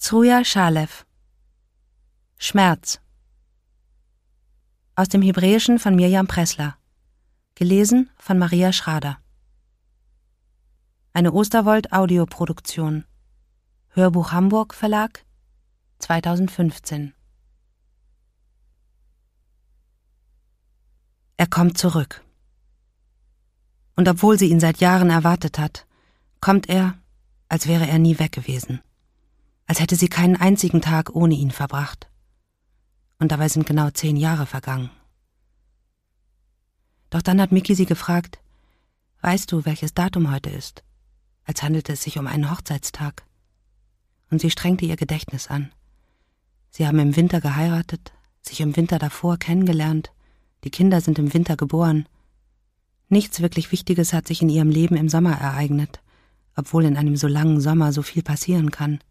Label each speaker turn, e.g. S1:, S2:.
S1: Zruja Shalev. Schmerz. Aus dem Hebräischen von Mirjam Pressler. Gelesen von Maria Schrader. Eine Osterwold-Audioproduktion. Hörbuch Hamburg Verlag 2015. Er kommt zurück. Und obwohl sie ihn seit Jahren erwartet hat, kommt er, als wäre er nie weg gewesen. Als hätte sie keinen einzigen Tag ohne ihn verbracht. Und dabei sind genau 10 Jahre vergangen. Doch dann hat Miki sie gefragt, weißt du, welches Datum heute ist? Als handelte es sich um einen Hochzeitstag. Und sie strengte ihr Gedächtnis an. Sie haben im Winter geheiratet, sich im Winter davor kennengelernt, die Kinder sind im Winter geboren. Nichts wirklich Wichtiges hat sich in ihrem Leben im Sommer ereignet, obwohl in einem so langen Sommer so viel passieren kann.